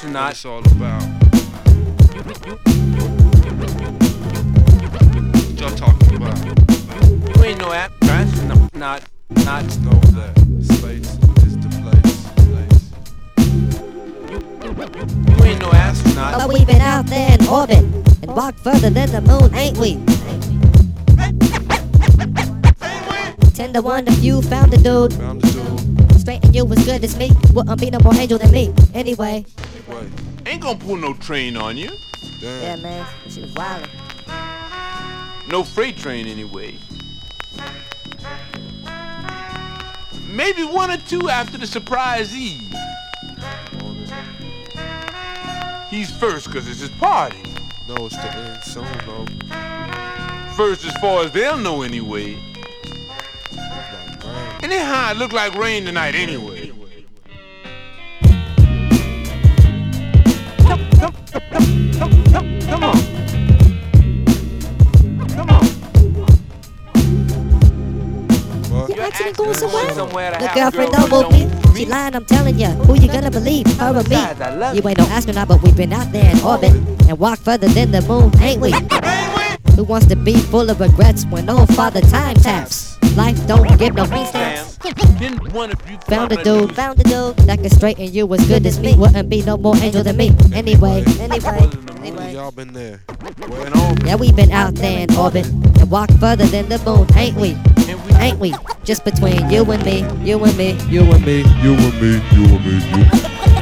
astronaut. It's all about. What y'all talking about? You ain't no astronaut. Not. Just know that space is the place. You ain't no astronaut. But we've been out there in orbit and walked further than the moon, ain't we? 10 to 1 if you found a dude. Found the dude. Straight and you as good as me. Wouldn't be no more angel than me. Anyway. Anyway. Ain't gonna pull no train on you. Damn. Yeah, man. She was wildin'. No freight train anyway. Maybe one or two after the surprise Eve. He's first cause it's his party. No, it's the end soon, though. First as far as they'll know anyway. Like rain. Anyhow, it look like rain tonight anyway. Come on. Come on. What? You actually going somewhere? to The have girlfriend girl don't with move me. She lying, I'm telling ya. Who you gonna believe? Her or Besides, I me? love You ain't no astronaut, but we've been out there in orbit and walked further than the moon, ain't we? Who wants to be full of regrets when old father time taps? Life don't give no free stamps. Then one of you Found a dude that could straighten you as good as me. Wouldn't be no more angel than me. Anyway. Y'all been there. Yeah, we been out there in orbit and walked further than the moon, ain't we? Ain't we? Just between you and me, you and me, You and me, you and me, you and me, you.